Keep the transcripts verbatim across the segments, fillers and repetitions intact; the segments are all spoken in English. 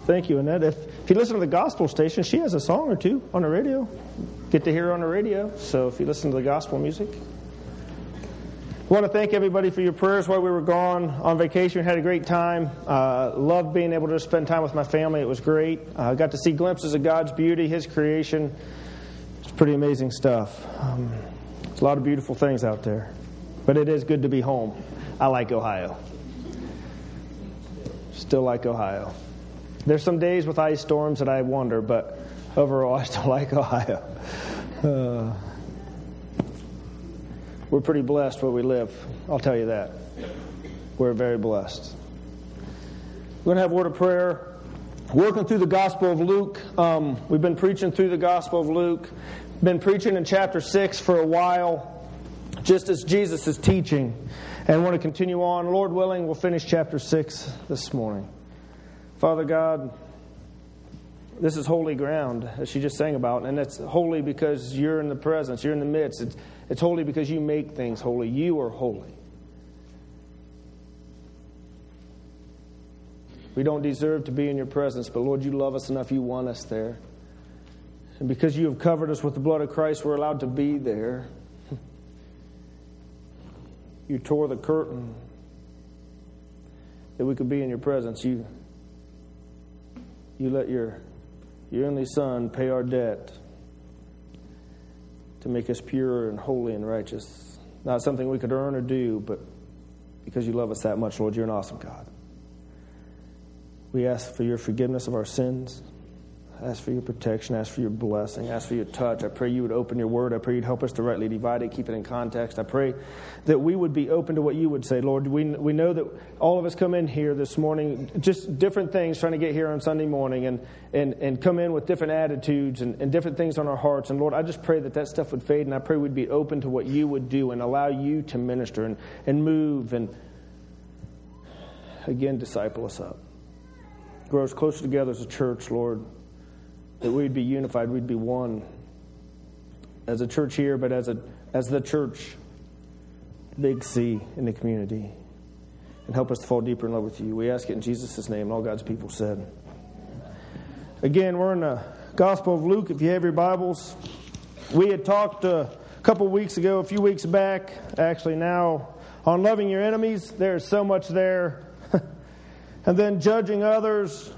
Thank you, Annette. If, if you listen to the gospel station, she has a song or two on the radio. Get to hear her on the radio. So if you listen to the gospel music. I want to thank everybody for your prayers while we were gone on vacation. We had a great time. Uh, loved being able to spend time with my family. It was great. I uh, got to see glimpses of God's beauty, His creation. It's pretty amazing stuff. Um, there's a lot of beautiful things out there. But it is good to be home. I like Ohio. Still like Ohio. There's some days with ice storms that I wonder, but overall I still like Ohio. Uh, we're pretty blessed where we live. I'll tell you that. We're very blessed. We're going to have a word of prayer. Working through the Gospel of Luke. Um, we've been preaching through the Gospel of Luke. Been preaching in chapter six for a while, just as Jesus is teaching. And want to continue on. Lord willing, we'll finish chapter six this morning. Father God, this is holy ground, as she just sang about, and it's holy because you're in the presence, you're in the midst. It's, it's holy because you make things holy. You are holy. We don't deserve to be in your presence, but Lord, you love us enough, you want us there. And because you have covered us with the blood of Christ, we're allowed to be there. You tore the curtain that we could be in your presence. You You let your, your only Son pay our debt to make us pure and holy and righteous. Not something we could earn or do, but because you love us that much, Lord, you're an awesome God. We ask for your forgiveness of our sins. Ask for your protection. Ask for your blessing. Ask for your touch. I pray you would open your word. I pray you'd help us to rightly divide it, keep it in context. I pray that we would be open to what you would say. Lord, we we know that all of us come in here this morning, just different things, trying to get here on Sunday morning and and, and come in with different attitudes and, and different things on our hearts. And Lord, I just pray that that stuff would fade, and I pray we'd be open to what you would do and allow you to minister and, and move and, again, disciple us up. Grow us closer together as a church, Lord. That we'd be unified, we'd be one as a church here, but as a as the church, big C in the community. And help us to fall deeper in love with you. We ask it in Jesus' name, and all God's people said. Again, we're in the Gospel of Luke, if you have your Bibles. We had talked uh, a couple weeks ago, a few weeks back, actually now, on loving your enemies. There's so much there. And then judging others,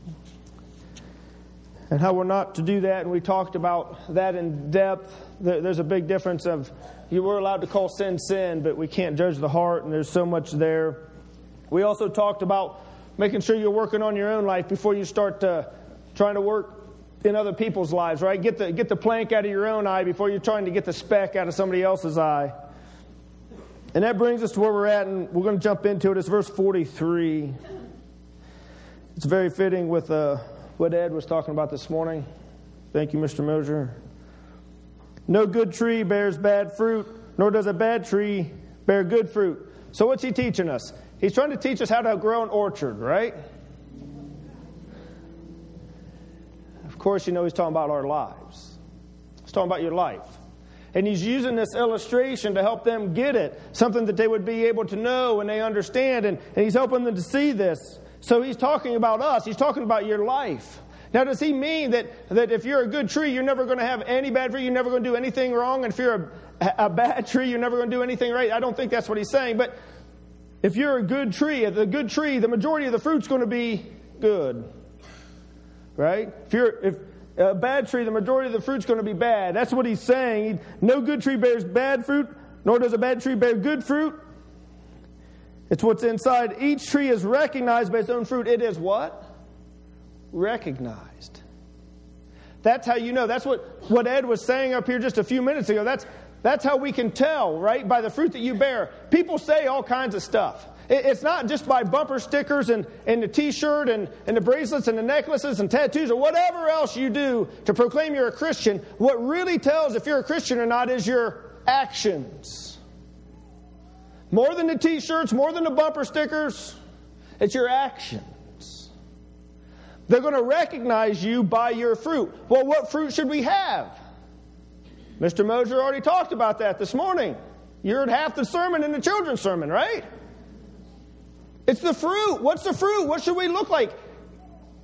and how we're not to do that, and we talked about that in depth. There's a big difference of, you were allowed to call sin sin, but we can't judge the heart, and there's so much there. We also talked about making sure you're working on your own life before you start uh, trying to work in other people's lives, right? Get the, get the plank out of your own eye before you're trying to get the speck out of somebody else's eye. And that brings us to where we're at, and we're going to jump into it. It's verse forty-three. It's very fitting with Uh, what Ed was talking about this morning. Thank you, Mister Mosier. No good tree bears bad fruit, nor does a bad tree bear good fruit. So what's he teaching us? He's trying to teach us how to grow an orchard, right? Of course, you know he's talking about our lives. He's talking about your life. And he's using this illustration to help them get it, something that they would be able to know and they understand, and, and he's helping them to see this. So he's talking about us. He's talking about your life. Now, does he mean that, that if you're a good tree, you're never going to have any bad fruit, you're never going to do anything wrong, and if you're a, a bad tree, you're never going to do anything right? I don't think that's what he's saying. But if you're a good tree, the good tree, the majority of the fruit's going to be good. Right? If you're if a bad tree, the majority of the fruit's going to be bad. That's what he's saying. No good tree bears bad fruit, nor does a bad tree bear good fruit. It's what's inside. Each tree is recognized by its own fruit. It is what? Recognized. That's how you know. That's what, what Ed was saying up here just a few minutes ago. That's that's how we can tell, right? By the fruit that you bear. People say all kinds of stuff. It, it's not just by bumper stickers and, and the T-shirt and, and the bracelets and the necklaces and tattoos or whatever else you do to proclaim you're a Christian. What really tells if you're a Christian or not is your actions. More than the T-shirts, more than the bumper stickers, it's your actions. They're going to recognize you by your fruit. Well, what fruit should we have? Mister Mosier already talked about that this morning. You heard half the sermon in the children's sermon, right? It's the fruit. What's the fruit? What should we look like?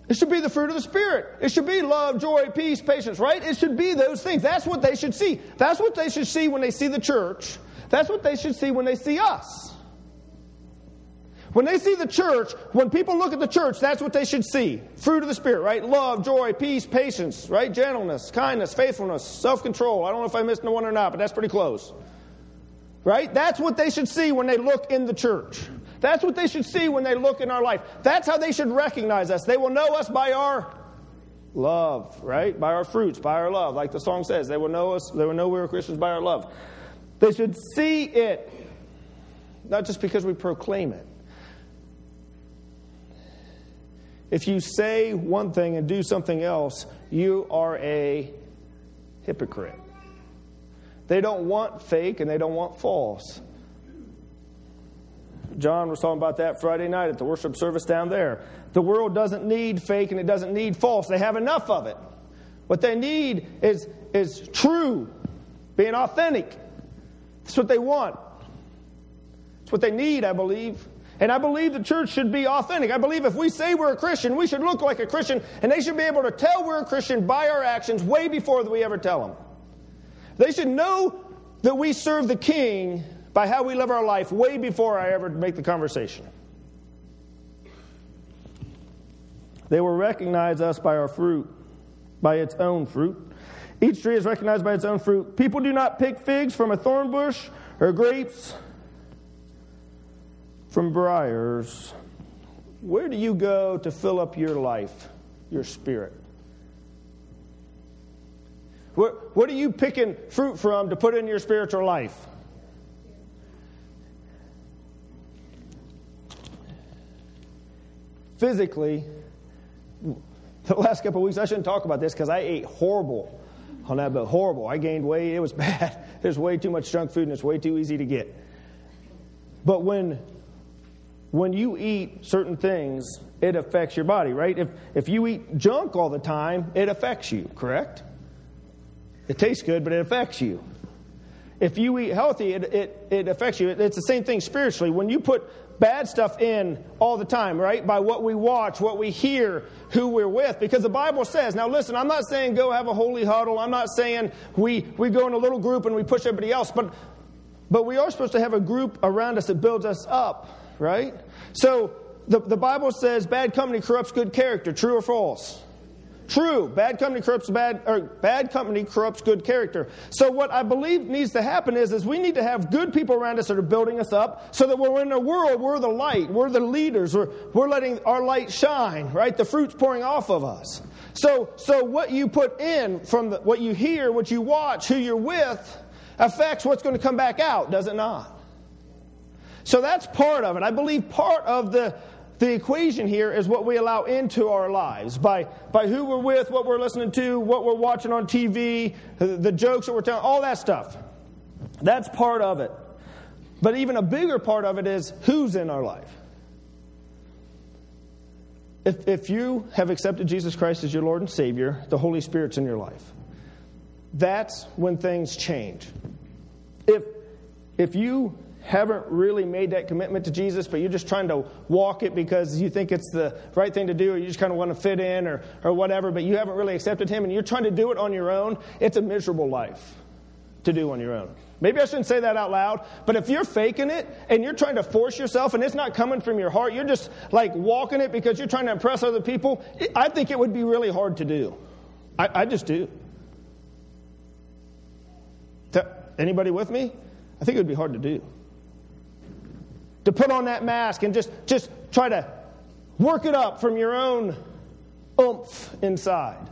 It should be the fruit of the Spirit. It should be love, joy, peace, patience, right? It should be those things. That's what they should see. That's what they should see when they see the church. That's what they should see when they see us. When they see the church, when people look at the church, that's what they should see. Fruit of the Spirit, right? Love, joy, peace, patience, right? Gentleness, kindness, faithfulness, self-control. I don't know if I missed one or not, but that's pretty close. Right? That's what they should see when they look in the church. That's what they should see when they look in our life. That's how they should recognize us. They will know us by our love, right? By our fruits, by our love. Like the song says, they will know us, they will know we are Christians by our love. They should see it, not just because we proclaim it. If you say one thing and do something else, you are a hypocrite. They don't want fake and they don't want false. John was talking about that Friday night at the worship service down there. The world doesn't need fake and it doesn't need false. They have enough of it. What they need is, is true, being authentic. That's what they want. It's what they need, I believe. And I believe the church should be authentic. I believe if we say we're a Christian, we should look like a Christian, and they should be able to tell we're a Christian by our actions way before we ever tell them. They should know that we serve the King by how we live our life way before I ever make the conversation. They will recognize us by our fruit, by its own fruit. Each tree is recognized by its own fruit. People do not pick figs from a thorn bush or grapes from briars. Where do you go to fill up your life, your spirit? Where, what are you picking fruit from to put in your spiritual life? Physically, the last couple of weeks, I shouldn't talk about this because I ate horrible on that, but horrible. I gained weight. It was bad. There's way too much junk food and it's way too easy to get. But when when you eat certain things, it affects your body, right? If if you eat junk all the time, it affects you, correct? It tastes good, but it affects you. If you eat healthy, it, it, it affects you. It's the same thing spiritually. When you put bad stuff in all the time, right? By what we watch, what we hear, who we're with. Because the Bible says, now listen, I'm not saying go have a holy huddle. I'm not saying we, we go in a little group and we push everybody else. But, but we are supposed to have a group around us that builds us up, right? So the, the Bible says bad company corrupts good character. True or false? True. Bad company corrupts bad, or bad company corrupts good character. So what I believe needs to happen is, is we need to have good people around us that are building us up, so that when we're in the world, we're the light, we're the leaders, we're, we're letting our light shine, right? The fruit's pouring off of us. So, so what you put in from the, what you hear, what you watch, who you're with, affects what's going to come back out, does it not? So that's part of it. I believe part of the The equation here is what we allow into our lives by, by who we're with, what we're listening to, what we're watching on T V, the, the jokes that we're telling, all that stuff. That's part of it. But even a bigger part of it is who's in our life. If, if you have accepted Jesus Christ as your Lord and Savior, the Holy Spirit's in your life. That's when things change. If, if you haven't really made that commitment to Jesus, but you're just trying to walk it because you think it's the right thing to do, or you just kind of want to fit in or, or whatever, but you haven't really accepted Him and you're trying to do it on your own, it's a miserable life to do on your own. Maybe I shouldn't say that out loud, but if you're faking it and you're trying to force yourself and it's not coming from your heart, you're just like walking it because you're trying to impress other people, I think it would be really hard to do. I, I just do. Anybody with me? I think it would be hard to do. To put on that mask and just, just try to work it up from your own oomph inside.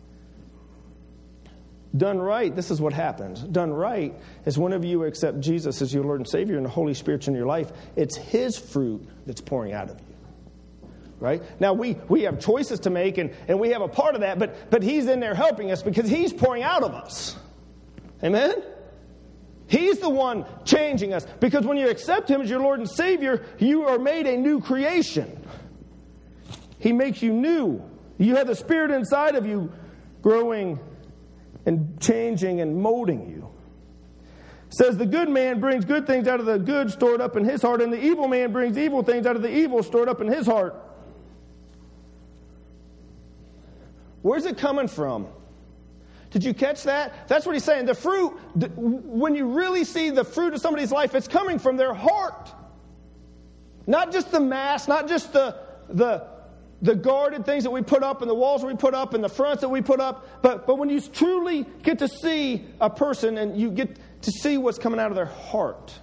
Done right, this is what happens. Done right is whenever you accept Jesus as your Lord and Savior and the Holy Spirit's in your life, it's His fruit that's pouring out of you. Right? Now, we, we have choices to make, and, and we have a part of that, but, but He's in there helping us because He's pouring out of us. Amen? He's the one changing us. Because when you accept Him as your Lord and Savior, you are made a new creation. He makes you new. You have the Spirit inside of you growing and changing and molding you. It says the good man brings good things out of the good stored up in his heart, and the evil man brings evil things out of the evil stored up in his heart. Where's it coming from? Did you catch that? That's what he's saying. The fruit, when you really see the fruit of somebody's life, it's coming from their heart. Not just the mass, not just the the the guarded things that we put up and the walls that we put up and the fronts that we put up, but but when you truly get to see a person and you get to see what's coming out of their heart.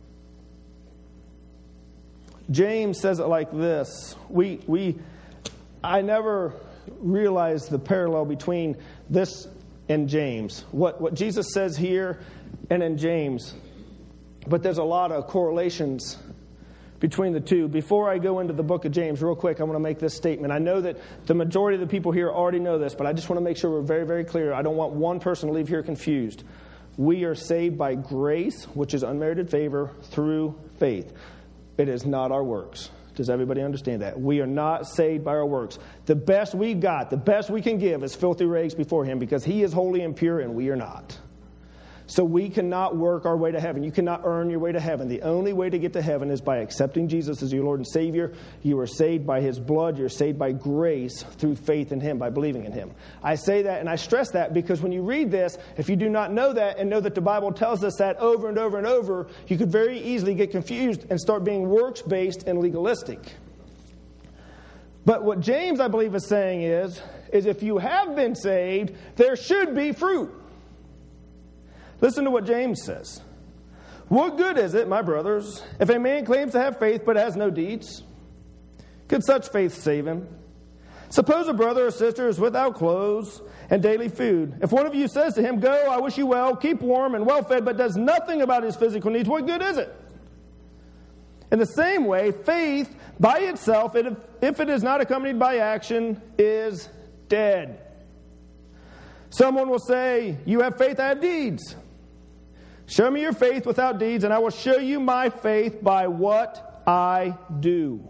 James says it like this. We we I never realized the parallel between this and James. What what Jesus says here and in James. But there's a lot of correlations between the two. Before I go into the book of James, real quick, I want to make this statement. I know that the majority of the people here already know this, but I just want to make sure we're very, very clear. I don't want one person to leave here confused. We are saved by grace, which is unmerited favor, through faith. It is not our works. Does everybody understand that? We are not saved by our works. The best we've got, the best we can give is filthy rags before Him because He is holy and pure and we are not. So we cannot work our way to heaven. You cannot earn your way to heaven. The only way to get to heaven is by accepting Jesus as your Lord and Savior. You are saved by His blood. You're saved by grace through faith in Him, by believing in Him. I say that and I stress that because when you read this, if you do not know that and know that the Bible tells us that over and over and over, you could very easily get confused and start being works-based and legalistic. But what James, I believe, is saying is, is if you have been saved, there should be fruit. Listen to what James says. What good is it, my brothers, if a man claims to have faith but has no deeds? Could such faith save him? Suppose a brother or sister is without clothes and daily food. If one of you says to him, go, I wish you well, keep warm and well fed, but does nothing about his physical needs, what good is it? In the same way, faith by itself, if it is not accompanied by action, is dead. Someone will say, you have faith, I have deeds. Show me your faith without deeds, and I will show you my faith by what I do.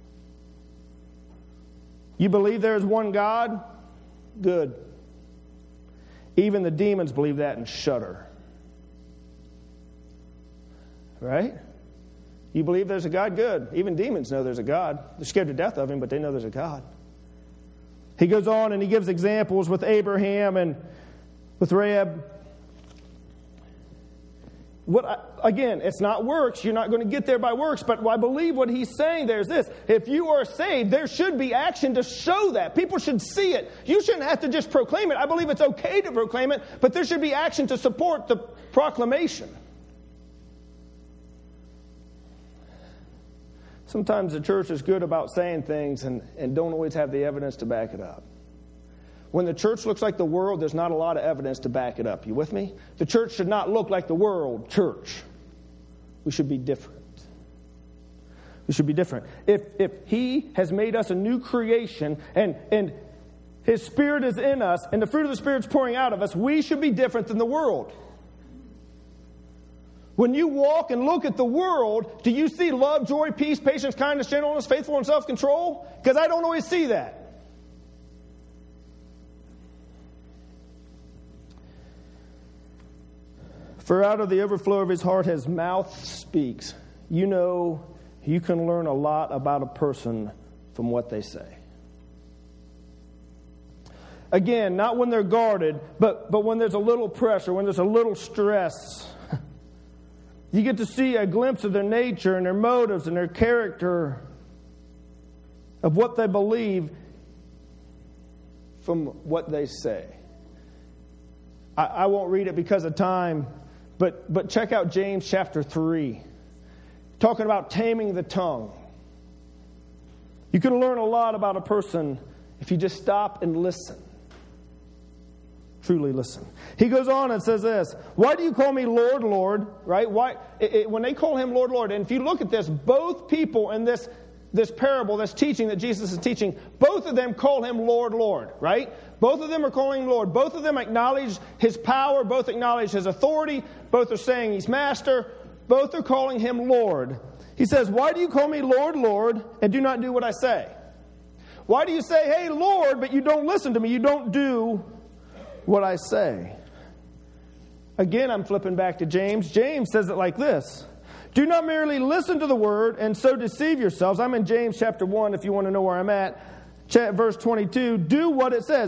You believe there is one God? Good. Even the demons believe that and shudder. Right? You believe there's a God? Good. Even demons know there's a God. They're scared to death of Him, but they know there's a God. He goes on and he gives examples with Abraham and with Rahab. What I, again, it's not works. You're not going to get there by works. But I believe what he's saying there is this. If you are saved, there should be action to show that. People should see it. You shouldn't have to just proclaim it. I believe it's okay to proclaim it, but there should be action to support the proclamation. Sometimes the church is good about saying things and, and don't always have the evidence to back it up. When the church looks like the world, there's not a lot of evidence to back it up. You with me? The church should not look like the world church. We should be different. We should be different. If if He has made us a new creation and, and His Spirit is in us and the fruit of the Spirit's pouring out of us, we should be different than the world. When you walk and look at the world, do you see love, joy, peace, patience, kindness, gentleness, faithfulness, and self-control? Because I don't always see that. For out of the overflow of his heart, his mouth speaks. You know, you can learn a lot about a person from what they say. Again, not when they're guarded, but, but when there's a little pressure, when there's a little stress. You get to see a glimpse of their nature and their motives and their character, of what they believe from what they say. I, I won't read it because of time, but, but check out James chapter three, talking about taming the tongue. You can learn a lot about a person if you just stop and listen. Truly listen. He goes on and says this, why do you call me Lord, Lord? Right? Why? It, it, when they call him Lord, Lord, and if you look at this, both people in this, this parable, this teaching that Jesus is teaching, both of them call him Lord, Lord, right? Both of them are calling him Lord. Both of them acknowledge his power. Both acknowledge his authority. Both are saying he's master. Both are calling him Lord. He says, why do you call me Lord, Lord, and do not do what I say? Why do you say, hey, Lord, but you don't listen to me? You don't do what I say. Again, I'm flipping back to James. James says it like this. Do not merely listen to the word and so deceive yourselves. I'm in James chapter one if you want to know where I'm at. Verse twenty-two. Do what it says.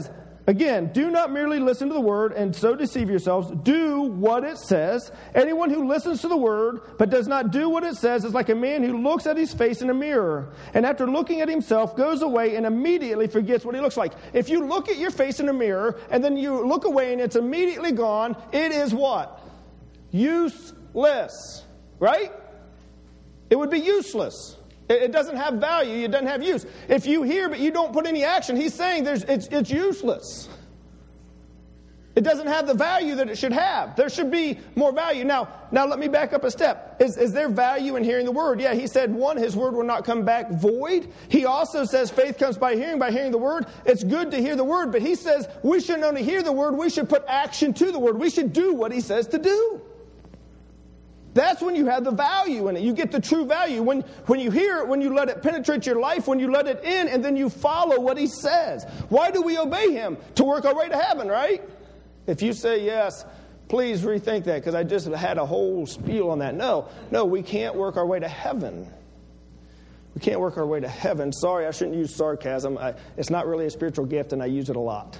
Again, do not merely listen to the word and so deceive yourselves. Do what it says. Anyone who listens to the word but does not do what it says is like a man who looks at his face in a mirror and after looking at himself goes away and immediately forgets what he looks like. If you look at your face in a mirror and then you look away and it's immediately gone, it is what? Useless. Right? It would be useless. It doesn't have value. It doesn't have use. If you hear but you don't put any action, he's saying there's, it's, it's useless. It doesn't have the value that it should have. There should be more value. Now, now let me back up a step. Is, is there value in hearing the word? Yeah, he said, one, his word will not come back void. He also says faith comes by hearing, by hearing the word. It's good to hear the word, but he says we shouldn't only hear the word, we should put action to the word. We should do what he says to do. That's when you have the value in it. You get the true value. When, when you hear it, when you let it penetrate your life, when you let it in, and then you follow what he says. Why do we obey him? To work our way to heaven, right? If you say yes, please rethink that, because I just had a whole spiel on that. No, no, we can't work our way to heaven. We can't work our way to heaven. Sorry, I shouldn't use sarcasm. I, it's not really a spiritual gift, and I use it a lot.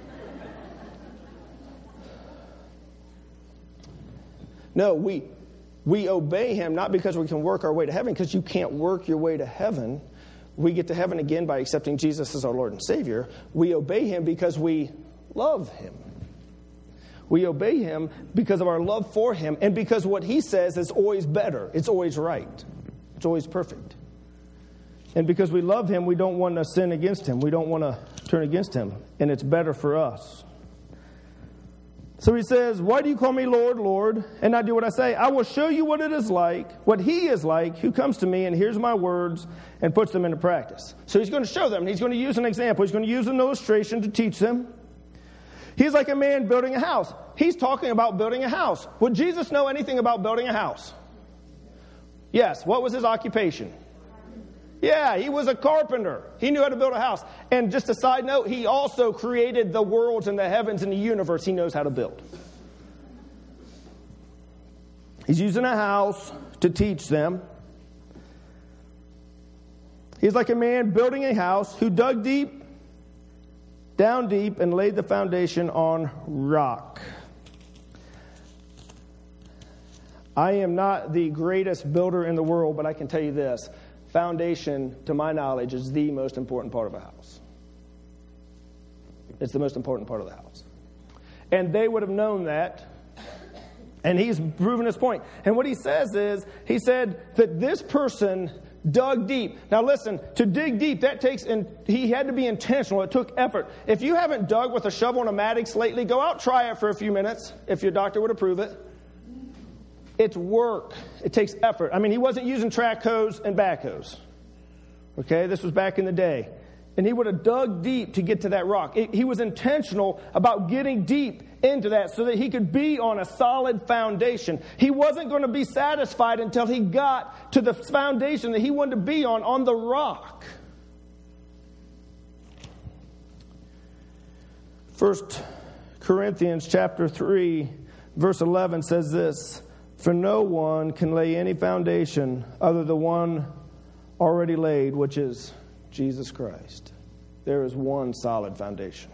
No, we... We obey him not because we can work our way to heaven, because you can't work your way to heaven. We get to heaven again by accepting Jesus as our Lord and Savior. We obey him because we love him. We obey him because of our love for him and because what he says is always better. It's always right. It's always perfect. And because we love him, we don't want to sin against him. We don't want to turn against him. And it's better for us. So he says, why do you call me Lord, Lord, and not do what I say? I will show you what it is like, what he is like, who comes to me and hears my words and puts them into practice. So he's going to show them. He's going to use an example. He's going to use an illustration to teach them. He's like a man building a house. He's talking about building a house. Would Jesus know anything about building a house? Yes. What was his occupation? Yeah, he was a carpenter. He knew how to build a house. And just a side note, he also created the worlds and the heavens and the universe. He knows how to build. He's using a house to teach them. He's like a man building a house who dug deep, down deep, and laid the foundation on rock. I am not the greatest builder in the world, but I can tell you this. Foundation, to my knowledge, is the most important part of a house. It's the most important part of the house. And they would have known that. And he's proven his point. And what he says is, he said that this person dug deep. Now listen, to dig deep, that takes, in, he had to be intentional. It took effort. If you haven't dug with a shovel and a Maddox lately, go out, try it for a few minutes, if your doctor would approve it. It's work. It takes effort. I mean, he wasn't using track hose and backhoes. Okay, this was back in the day. And he would have dug deep to get to that rock. It, he was intentional about getting deep into that so that he could be on a solid foundation. He wasn't going to be satisfied until he got to the foundation that he wanted to be on, on the rock. First Corinthians chapter three, verse eleven says this, for no one can lay any foundation other than the one already laid, which is Jesus Christ. There is one solid foundation.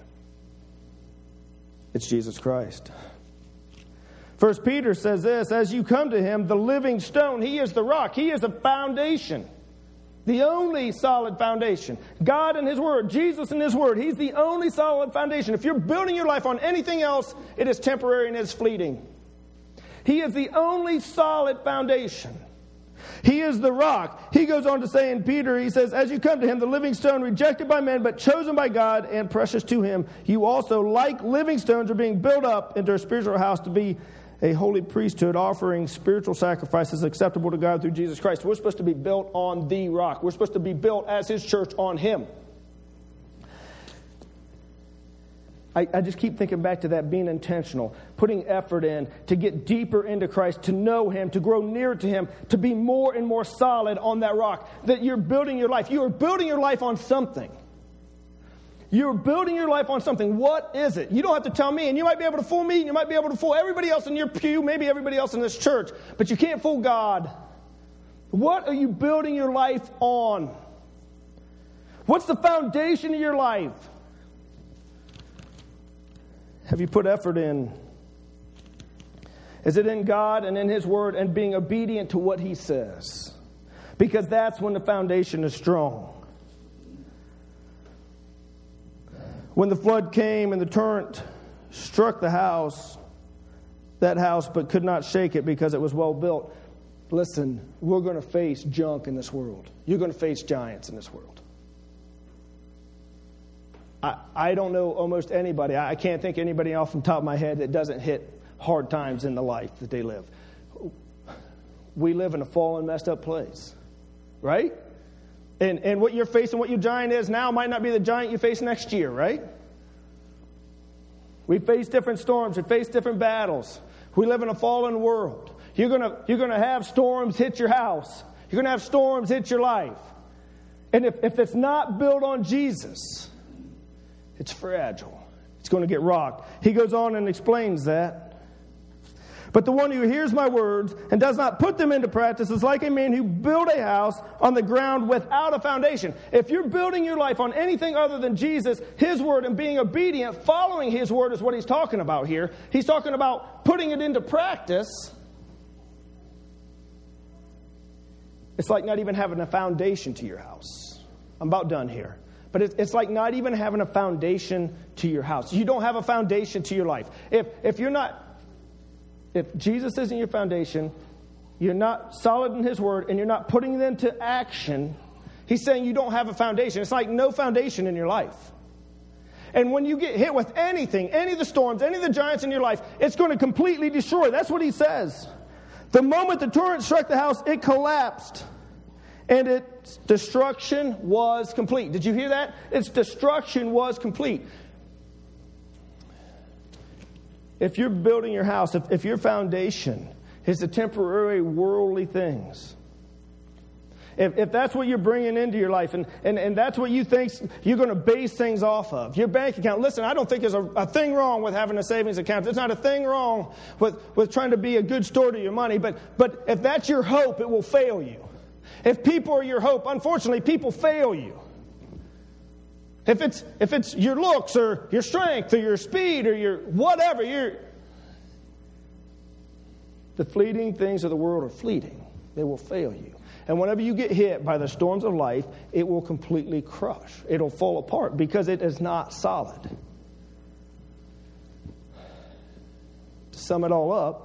It's Jesus Christ. First Peter says this, as you come to him, the living stone, he is the rock. He is the foundation. The only solid foundation. God and his word, Jesus and his word, he's the only solid foundation. If you're building your life on anything else, it is temporary and it is fleeting. He is the only solid foundation. He is the rock. He goes on to say in Peter, he says, as you come to him, the living stone, rejected by men, but chosen by God and precious to him, you also, like living stones, are being built up into a spiritual house to be a holy priesthood, offering spiritual sacrifices acceptable to God through Jesus Christ. We're supposed to be built on the rock. We're supposed to be built as his church on him. I, I just keep thinking back to that, being intentional, putting effort in to get deeper into Christ, to know him, to grow nearer to him, to be more and more solid on that rock. That you're building your life. You are building your life on something. You're building your life on something. What is it? You don't have to tell me, and you might be able to fool me, and you might be able to fool everybody else in your pew, maybe everybody else in this church, but you can't fool God. What are you building your life on? What's the foundation of your life? Have you put effort in? Is it in God and in His Word and being obedient to what He says? Because that's when the foundation is strong. When the flood came and the torrent struck the house, that house, but could not shake it because it was well built. Listen, we're going to face junk in this world. You're going to face giants in this world. I, I don't know almost anybody. I can't think anybody off the top of my head that doesn't hit hard times in the life that they live. We live in a fallen, messed up place, right? And and what you're facing, what your giant is now, might not be the giant you face next year, right? We face different storms. We face different battles. We live in a fallen world. You're gonna you're gonna have storms hit your house. You're gonna have storms hit your life. And if, if it's not built on Jesus, it's fragile. It's going to get rocked. He goes on and explains that. But the one who hears my words and does not put them into practice is like a man who built a house on the ground without a foundation. If you're building your life on anything other than Jesus, His Word, and being obedient, following His Word is what he's talking about here. He's talking about putting it into practice. It's like not even having a foundation to your house. I'm about done here. But it's like not even having a foundation to your house. You don't have a foundation to your life. If if you're not, if Jesus isn't your foundation, you're not solid in His Word, and you're not putting it into action, He's saying you don't have a foundation. It's like no foundation in your life. And when you get hit with anything, any of the storms, any of the giants in your life, it's going to completely destroy. That's what He says. The moment the torrent struck the house, it collapsed. And its destruction was complete. Did you hear that? Its destruction was complete. If you're building your house, if, if your foundation is the temporary worldly things, if, if that's what you're bringing into your life, and, and, and that's what you think you're going to base things off of, your bank account. Listen, I don't think there's a, a thing wrong with having a savings account. There's not a thing wrong with, with trying to be a good steward of your money. But, but if that's your hope, it will fail you. If people are your hope, unfortunately, people fail you. If it's if it's your looks or your strength or your speed or your whatever, your the fleeting things of the world are fleeting. They will fail you. And whenever you get hit by the storms of life, it will completely crush. It'll fall apart because it is not solid. To sum it all up,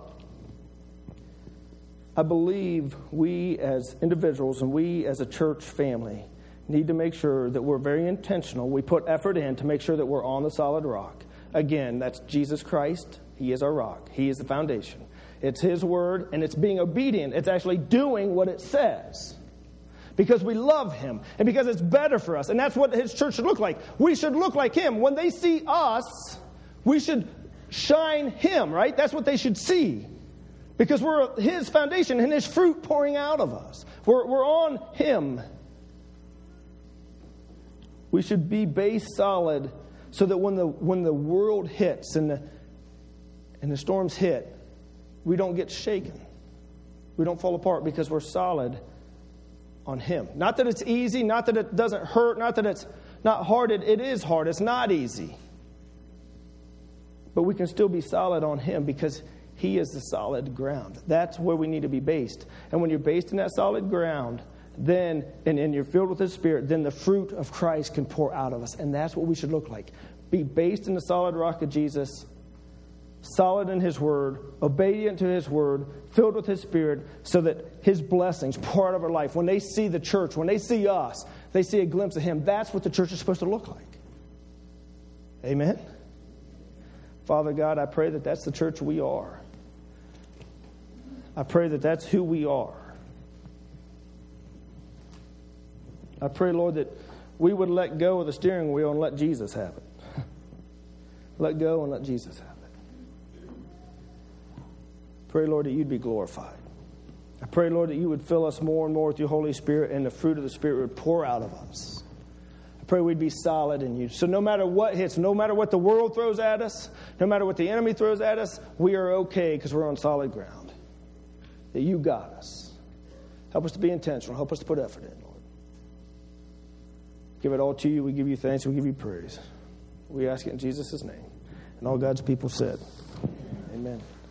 I believe we as individuals and we as a church family need to make sure that we're very intentional. We put effort in to make sure that we're on the solid rock. Again, that's Jesus Christ. He is our rock. He is the foundation. It's His Word, and it's being obedient. It's actually doing what it says. Because we love Him, and because it's better for us. And that's what His church should look like. We should look like Him. When they see us, we should shine Him, right? That's what they should see. Because we're His foundation and His fruit pouring out of us. We're, we're on Him. We should be based solid so that when the when the world hits and the and the storms hit, we don't get shaken. We don't fall apart because we're solid on Him. Not that it's easy, not that it doesn't hurt, not that it's not hard. It, it is hard. It's not easy. But we can still be solid on Him because He is the solid ground. That's where we need to be based. And when you're based in that solid ground, then, and, and you're filled with His Spirit, then the fruit of Christ can pour out of us. And that's what we should look like. Be based in the solid rock of Jesus, solid in His Word, obedient to His Word, filled with His Spirit, so that His blessings pour out of our life. When they see the church, when they see us, they see a glimpse of Him. That's what the church is supposed to look like. Amen? Father God, I pray that that's the church we are. I pray that that's who we are. I pray, Lord, that we would let go of the steering wheel and let Jesus have it. Let go and let Jesus have it. Pray, Lord, that You'd be glorified. I pray, Lord, that You would fill us more and more with Your Holy Spirit, and the fruit of the Spirit would pour out of us. I pray we'd be solid in You. So no matter what hits, no matter what the world throws at us, no matter what the enemy throws at us, we are okay because we're on solid ground. That You got us. Help us to be intentional. Help us to put effort in, Lord. Give it all to You. We give You thanks. We give You praise. We ask it in Jesus' name. And all God's people said, amen.